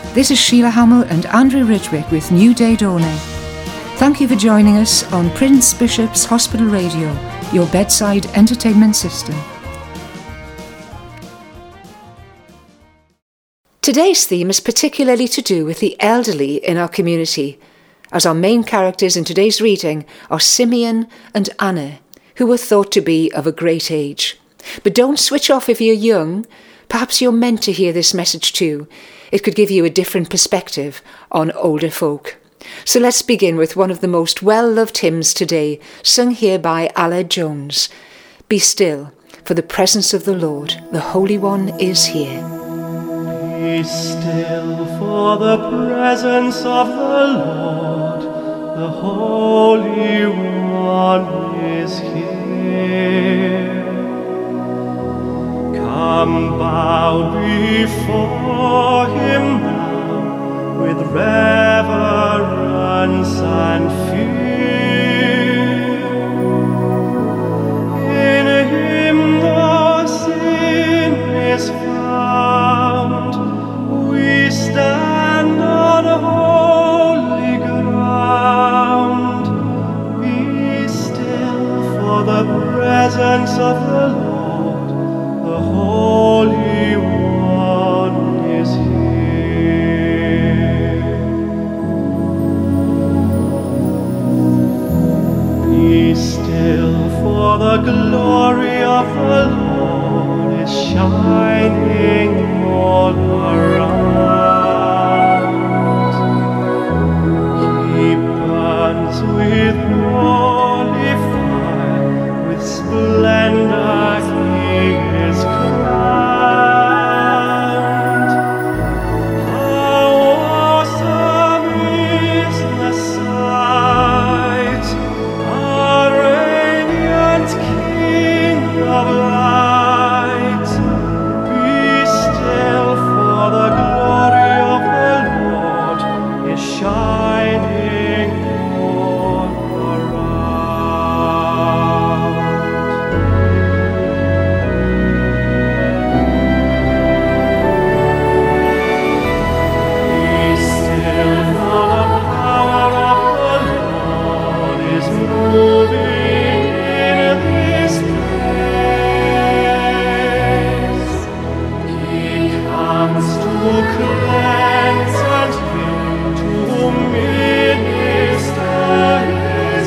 This is Sheila Hamill and Andrew Ridgwick with New Day Dawning. Thank you for joining us on Prince Bishop's Hospital Radio, your bedside entertainment system. Today's theme is particularly to do with the elderly in our community, as our main characters in today's reading are Simeon and Anna, who were thought to be of a great age. But don't switch off if you're young. Perhaps you're meant to hear this message too. It could give you a different perspective on older folk. So let's begin with one of the most well-loved hymns today, sung here by Alla Jones. Be still, for the presence of the Lord, the Holy One, is here. Be still, for the presence of the Lord, the Holy One is here. Come bow before him now with reverence and fear. In him no sin is found. We stand on holy ground. Be still, for the presence of the Lord, the Holy One is here. Be still, for the glory of the Lord is shining all around. He burns with holy fire, with splendor he is crowned. How awesome is the sight, our radiant King of light. Be still, for the glory of the Lord is shining all around. Be still, for the power of the Lord is moving in this place. He comes to cleanse and heal, to minister his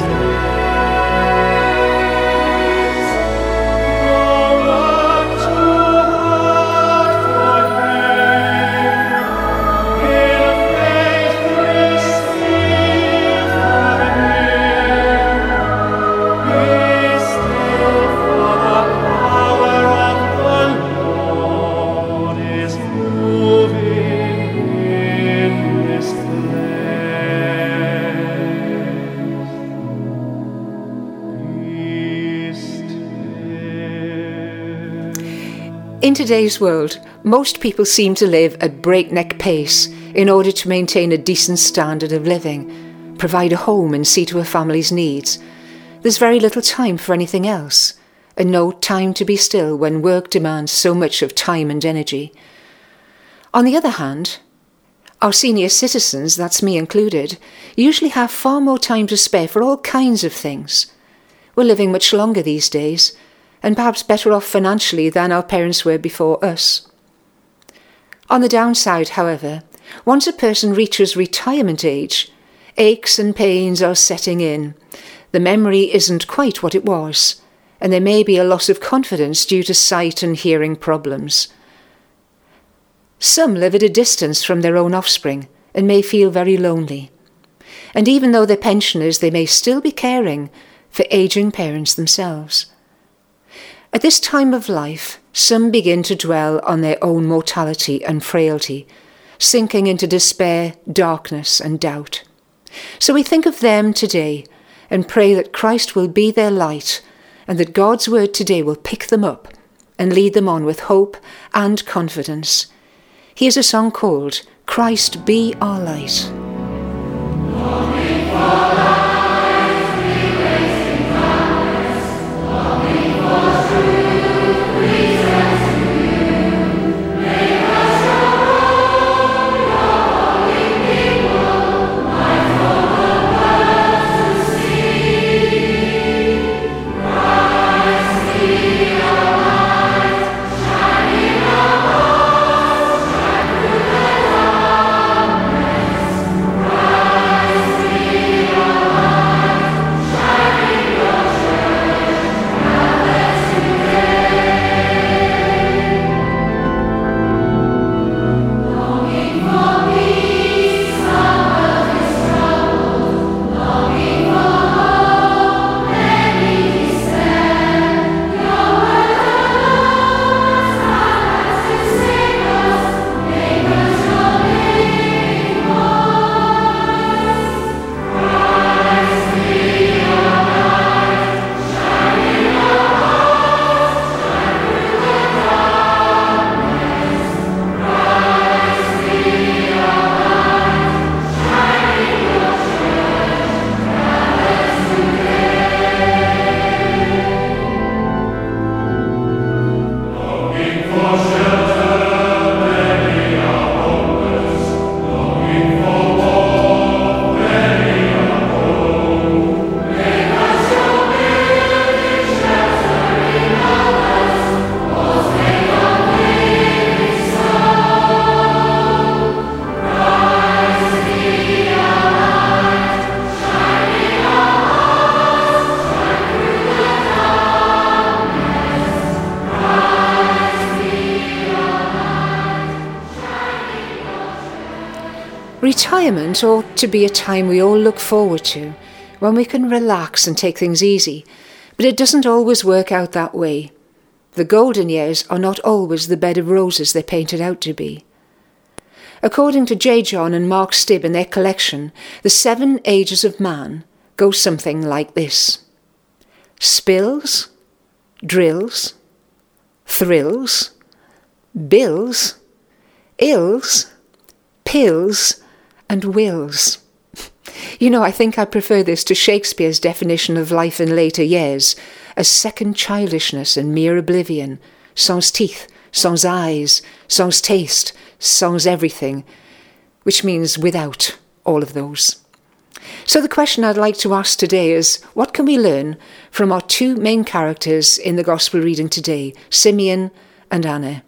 grace. No work too hard for him. In faith receive from him. Be still, for the power of the Lord is moving in this place. Be still. In today's world, most people seem to live at breakneck pace in order to maintain a decent standard of living, provide a home and see to a family's needs. There's very little time for anything else, and no time to be still when work demands so much of time and energy. On the other hand, our senior citizens, that's me included, usually have far more time to spare for all kinds of things. We're living much longer these days, and perhaps better off financially than our parents were before us. On the downside, however, once a person reaches retirement age, aches and pains are setting in. The memory isn't quite what it was, and there may be a loss of confidence due to sight and hearing problems. Some live at a distance from their own offspring and may feel very lonely. And even though they're pensioners, they may still be caring for aging parents themselves. At this time of life, some begin to dwell on their own mortality and frailty, sinking into despair, darkness and doubt. So we think of them today and pray that Christ will be their light and that God's word today will pick them up and lead them on with hope and confidence. Here's a song called Christ Be Our Light. Longing for truth, we trust in you. Make us your own, your Retirement ought to be a time we all look forward to, when we can relax and take things easy, but it doesn't always work out that way. The golden years are not always the bed of roses they're painted out to be. According to J. John and Mark Stibb in their collection, the 7 ages of man go something like this: spills, drills, thrills, bills, ills, pills, and wills. You know, I think I prefer this to Shakespeare's definition of life in later years as second childishness and mere oblivion, sans teeth, sans eyes, sans taste, sans everything, which means without all of those. So the question I'd like to ask today is, what can we learn from our 2 main characters in the Gospel reading today, Simeon and Anna?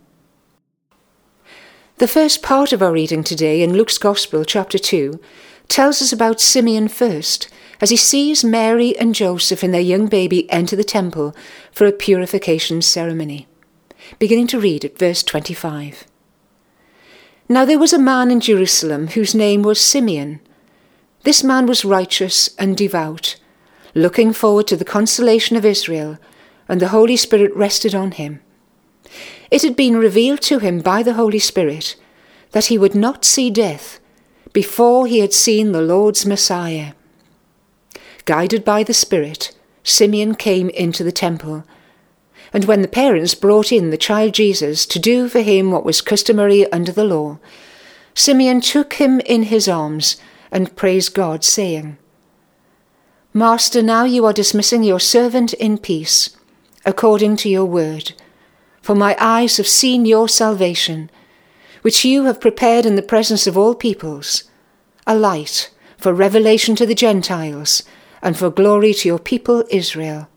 The first part of our reading today in Luke's Gospel, chapter 2, tells us about Simeon first, as he sees Mary and Joseph and their young baby enter the temple for a purification ceremony. Beginning to read at verse 25. Now there was a man in Jerusalem whose name was Simeon. This man was righteous and devout, looking forward to the consolation of Israel, and the Holy Spirit rested on him. It had been revealed to him by the Holy Spirit that he would not see death before he had seen the Lord's Messiah. Guided by the Spirit, Simeon came into the temple, and when the parents brought in the child Jesus to do for him what was customary under the law, Simeon took him in his arms and praised God, saying, Master, now you are dismissing your servant in peace, according to your word. For my eyes have seen your salvation, which you have prepared in the presence of all peoples, a light for revelation to the Gentiles, and for glory to your people Israel.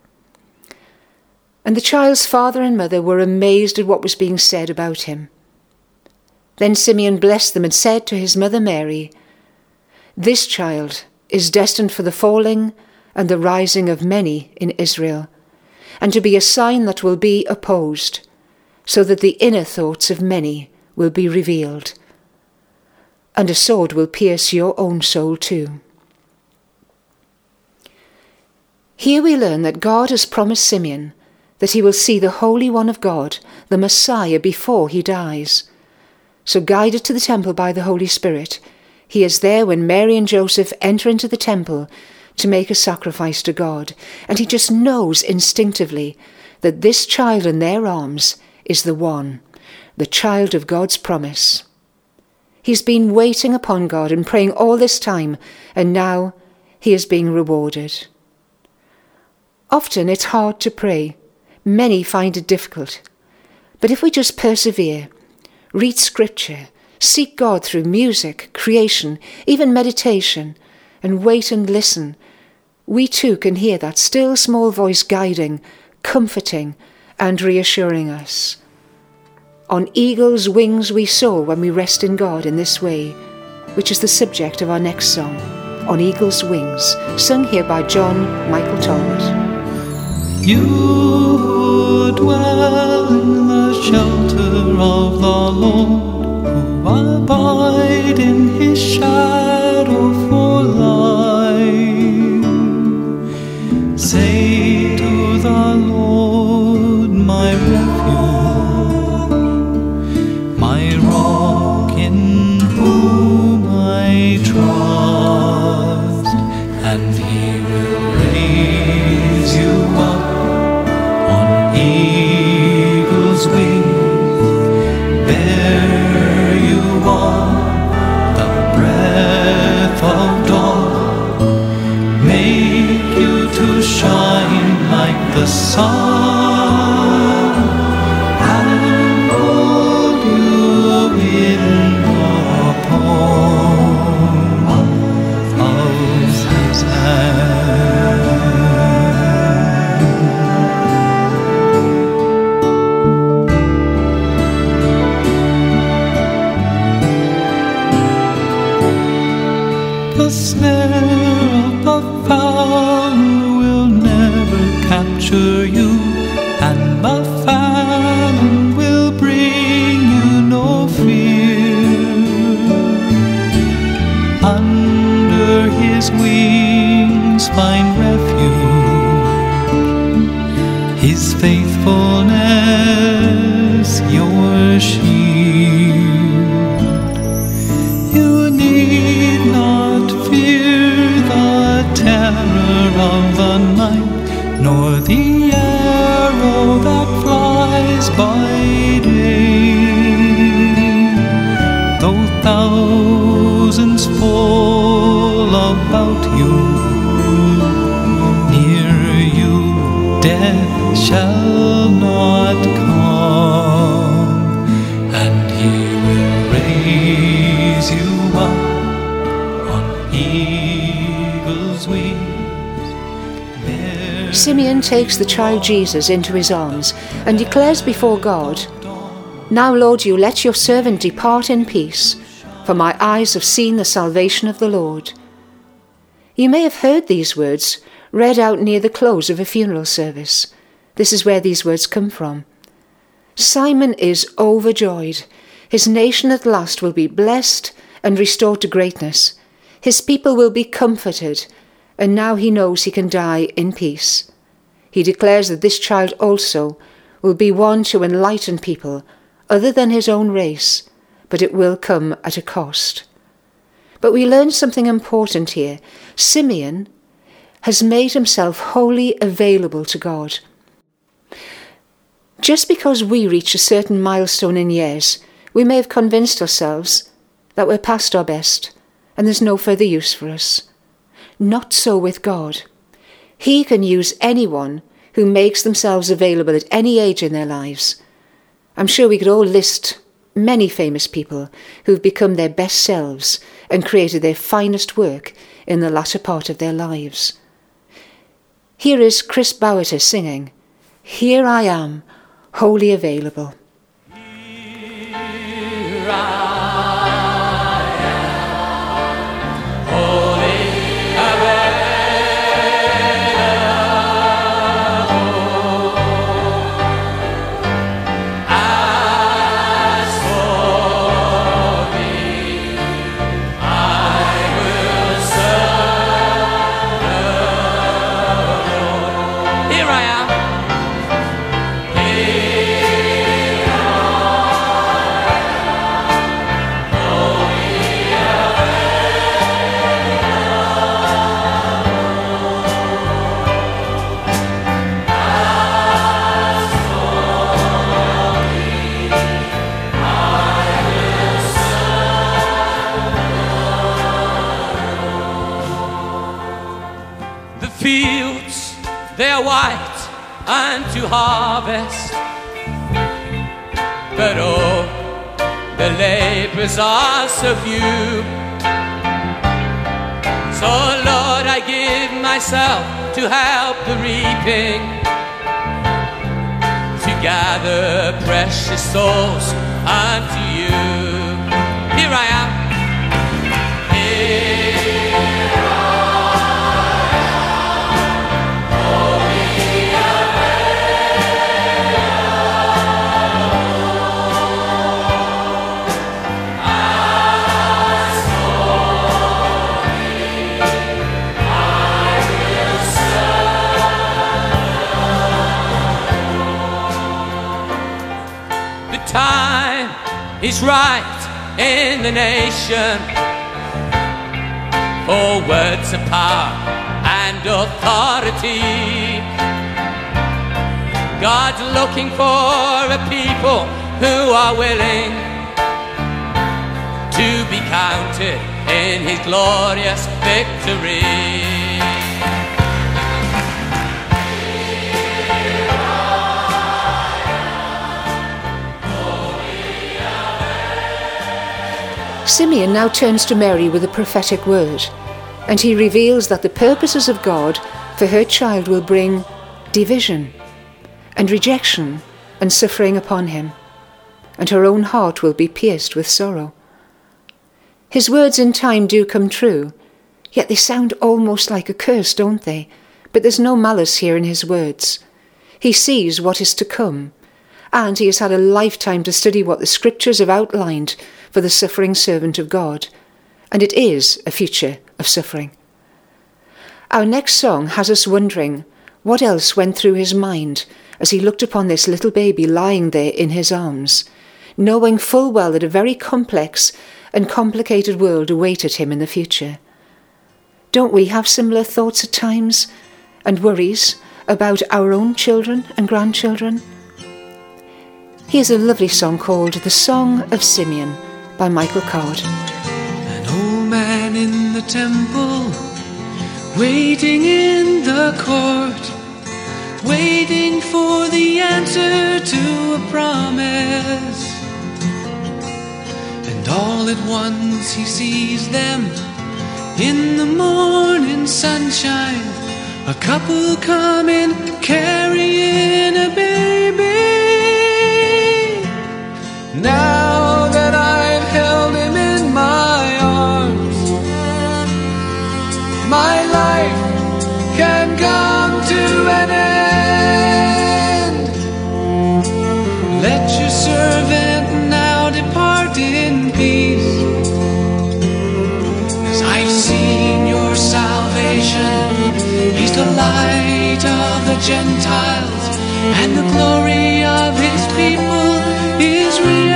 And the child's father and mother were amazed at what was being said about him. Then Simeon blessed them and said to his mother Mary, This child is destined for the falling and the rising of many in Israel, and to be a sign that will be opposed, so that the inner thoughts of many will be revealed. And a sword will pierce your own soul too. Here we learn that God has promised Simeon that he will see the Holy One of God, the Messiah, before he dies. So guided to the temple by the Holy Spirit, he is there when Mary and Joseph enter into the temple to make a sacrifice to God, and he just knows instinctively that this child in their arms is the one, the child of God's promise. He's been waiting upon God and praying all this time, and now he is being rewarded. Often it's hard to pray. Many find it difficult. But if we just persevere, read scripture, seek God through music, creation, even meditation, and wait and listen, we too can hear that still small voice guiding, comforting, and reassuring us. On eagle's wings we soar when we rest in God in this way, which is the subject of our next song, On Eagle's Wings, sung here by John Michael Talbot. You who dwell in the shelter of the Lord, who abide in his shadow for life, say to the Lord, my refuge, my rock in whom I trust, and he will raise you up on eagle's wings, bear you on the breath of dawn, make you to shine like the sun, and hold you in the palm of his hand. The snare of the fowler will never capture you, and the famine will bring you no fear. His faithfulness your shield. You need not fear the terror of the night, nor the arrow that flies by day. Though thousands fall about you, near you death shall not come, and he will raise you up on eagle's wings. Simeon takes the child Jesus into his arms and declares before God, "Now, Lord, you let your servant depart in peace, for my eyes have seen the salvation of the Lord." You may have heard these words read out near the close of a funeral service. This is where these words come from. Simon is overjoyed. His nation at last will be blessed and restored to greatness. His people will be comforted, and now he knows he can die in peace. He declares that this child also will be one to enlighten people other than his own race, but it will come at a cost. But we learn something important here. Simeon has made himself wholly available to God. Just because we reach a certain milestone in years, we may have convinced ourselves that we're past our best and there's no further use for us. Not so with God. He can use anyone who makes themselves available at any age in their lives. I'm sure we could all list many famous people who've become their best selves and created their finest work in the latter part of their lives. Here is Chris Bowers singing, "Here I Am, Wholly Available." Here I am, wholly available. As for me, I will serve the Lord. Here I am. Fields, they are white unto harvest, but oh, the laborers are so few. So Lord, I give myself to help the reaping, to gather precious souls unto you. Here I am. Time is right in the nation for words of power and authority. God's looking for a people who are willing to be counted in His glorious victory. Simeon now turns to Mary with a prophetic word, and he reveals that the purposes of God for her child will bring division and rejection and suffering upon him, and her own heart will be pierced with sorrow. His words in time do come true, yet they sound almost like a curse, don't they? But there's no malice here in his words. He sees what is to come, and he has had a lifetime to study what the Scriptures have outlined for the suffering servant of God, and it is a future of suffering. Our next song has us wondering what else went through his mind as he looked upon this little baby lying there in his arms, knowing full well that a very complex and complicated world awaited him in the future. Don't we have similar thoughts at times and worries about our own children and grandchildren? Here's a lovely song called The Song of Simeon by Michael Card. An old man in the temple, waiting in the court, waiting for the answer to a promise. And all at once he sees them in the morning sunshine, a couple coming carrying a baby. Now that I've held him in my arms, my life can come to an end. Let your servant now depart in peace, 'cause I've seen your salvation. He's the light of the Gentiles, and the glory of his people is real.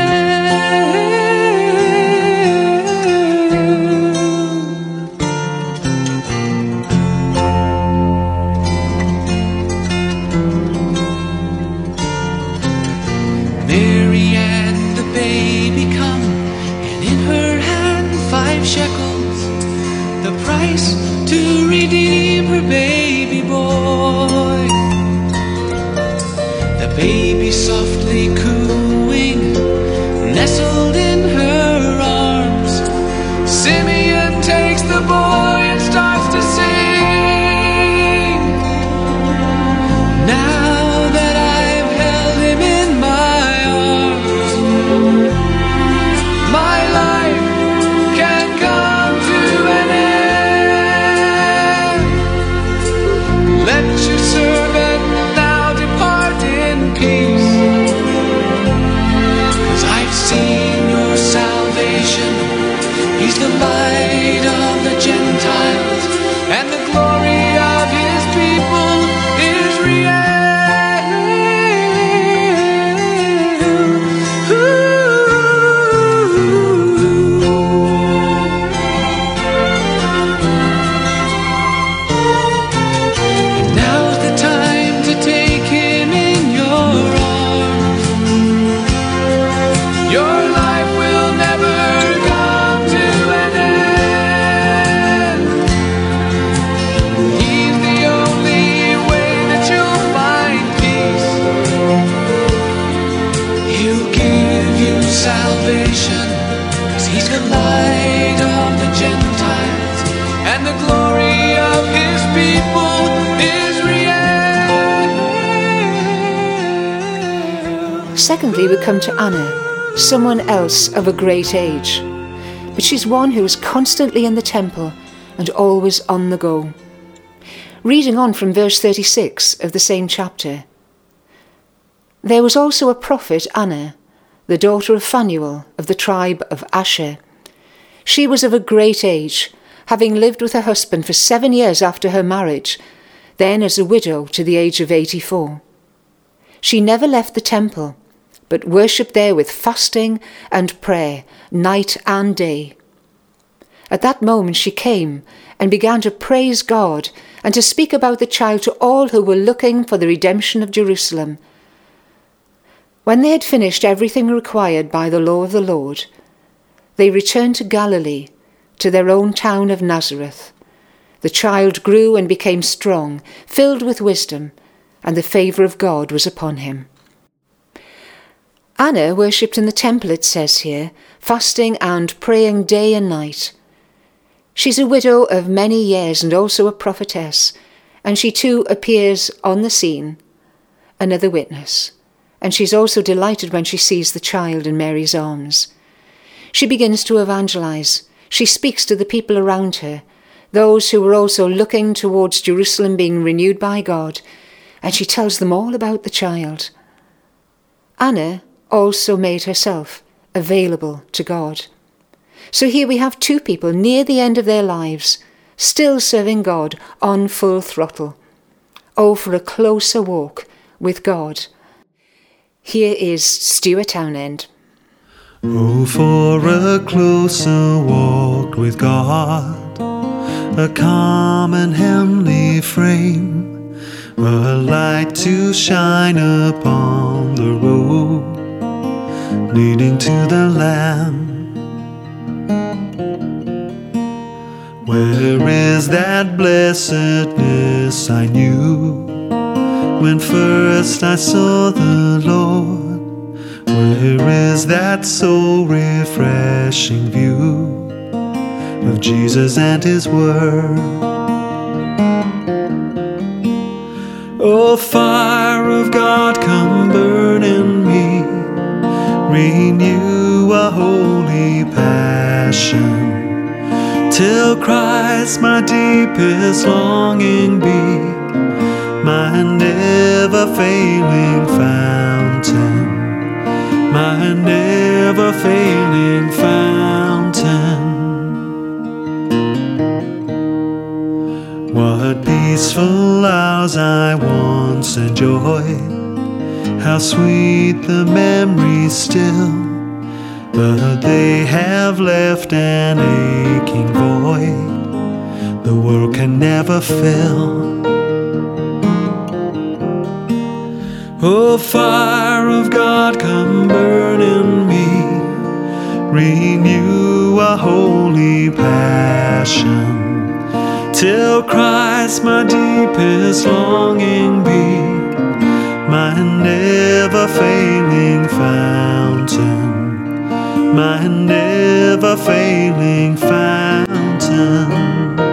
Mary and the baby come, and in her hand 5 shekels, the price to redeem her baby boy. The baby softly cooing, nestled in her arms. Simeon takes the boy and starts to sing. Now that I've held him in my arms, my life can come to an end. Let your servant now depart in peace, 'cause I've seen your salvation. He's the light of the Gentiles, and the glory of his people is real. Now's the time to take him in your arms. Your life will never come to an end. He's the only way that you'll find peace. He'll give you salvation, 'cause he's the light of the Gentiles, and the glory of his people is real. Secondly, we come to Anna, someone else of a great age, but she's one who is constantly in the temple and always on the go. Reading on from verse 36 of the same chapter. There was also a prophet, Anna, the daughter of Phanuel of the tribe of Asher. She was of a great age, having lived with her husband for 7 years after her marriage, then as a widow to the age of 84. She never left the temple, but worshipped there with fasting and prayer, night and day. At that moment she came and began to praise God and to speak about the child to all who were looking for the redemption of Jerusalem. When they had finished everything required by the law of the Lord, they returned to Galilee, to their own town of Nazareth. The child grew and became strong, filled with wisdom, and the favour of God was upon him. Anna worshipped in the temple, it says here, fasting and praying day and night. She's a widow of many years and also a prophetess, and she too appears on the scene, another witness. And she's also delighted when she sees the child in Mary's arms. She begins to evangelize. She speaks to the people around her, those who were also looking towards Jerusalem being renewed by God, and she tells them all about the child. Anna also made herself available to God. So here we have 2 people near the end of their lives, still serving God on full throttle. Oh, for a closer walk with God. Here is Stuart Townend. Oh, for a closer walk with God, a calm and heavenly frame, a light to shine upon the road leading to the Lamb. Where is that blessedness I knew when first I saw the Lord? Where is that so refreshing view of Jesus and His Word? Oh, fire of God, come burn in me, renew a holy passion, till Christ my deepest longing be, my never-failing fountain, my never-failing fountain. What peaceful hours I once enjoyed, how sweet the memories still, but they have left an aching void the world can never fill. Oh, fire of God, come burn in me, renew a holy passion, till Christ my deepest longing be, my never-failing fountain, my never-failing fountain.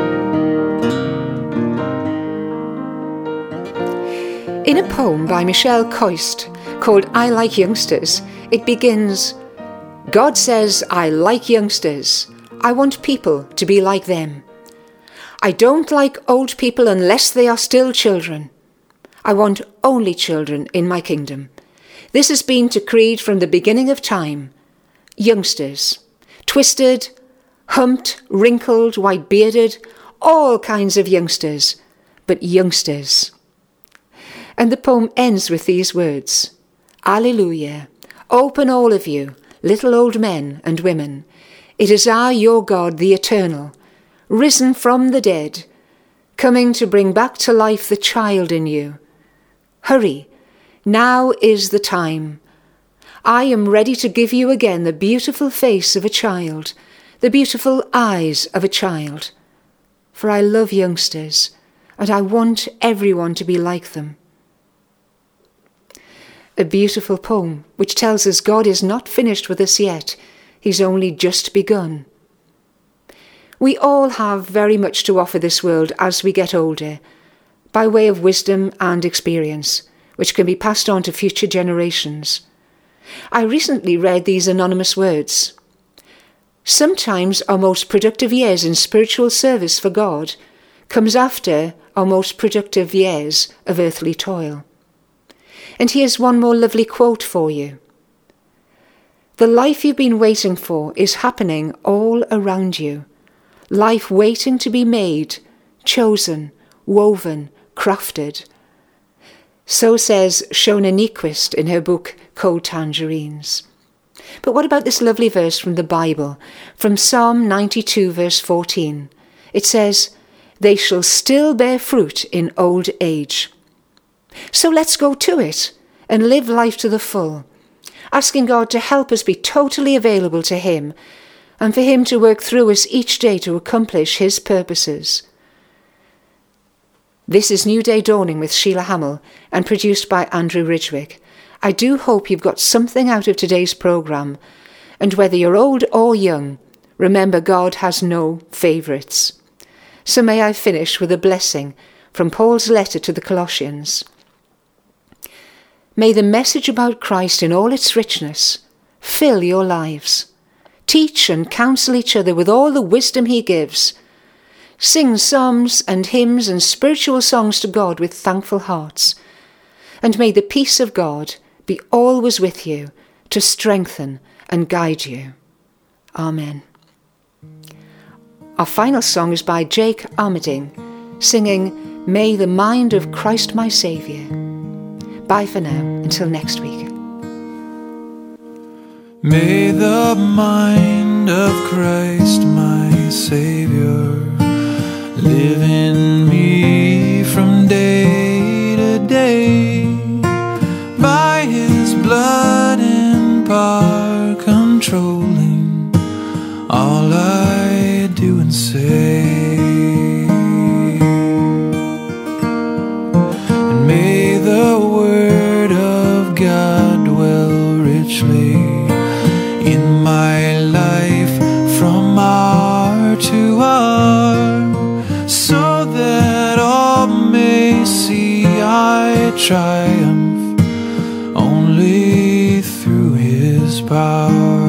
In a poem by Michelle Coist called I Like Youngsters, it begins, God says, I like youngsters. I want people to be like them. I don't like old people unless they are still children. I want only children in my kingdom. This has been decreed from the beginning of time. Youngsters, twisted, humped, wrinkled, white-bearded, all kinds of youngsters, but youngsters. And the poem ends with these words, Alleluia, open all of you, little old men and women. It is I, your God, the eternal, risen from the dead, coming to bring back to life the child in you. Hurry, now is the time. I am ready to give you again the beautiful face of a child, the beautiful eyes of a child. For I love youngsters, and I want everyone to be like them. A beautiful poem which tells us God is not finished with us yet. He's only just begun. We all have very much to offer this world as we get older, by way of wisdom and experience, which can be passed on to future generations. I recently read these anonymous words. Sometimes our most productive years in spiritual service for God comes after our most productive years of earthly toil. And here's one more lovely quote for you. The life you've been waiting for is happening all around you. Life waiting to be made, chosen, woven, crafted. So says Shona Nyquist in her book Cold Tangerines. But what about this lovely verse from the Bible, from Psalm 92 verse 14? It says, they shall still bear fruit in old age. So let's go to it and live life to the full, asking God to help us be totally available to Him and for Him to work through us each day to accomplish His purposes. This is New Day Dawning with Sheila Hamill and produced by Andrew Ridgwick. I do hope you've got something out of today's programme, and whether you're old or young, remember God has no favourites. So may I finish with a blessing from Paul's letter to the Colossians. May the message about Christ in all its richness fill your lives. Teach and counsel each other with all the wisdom He gives. Sing psalms and hymns and spiritual songs to God with thankful hearts. And may the peace of God be always with you to strengthen and guide you. Amen. Our final song is by Jake Armerding, singing, May the Mind of Christ my Saviour. Bye for now, until next week. May the mind of Christ, my Savior, live in me from day to day. By His blood and power controlling all I do and say. And may the Word of God dwell richly in my life from hour to hour, so that all may see I triumph only through His power.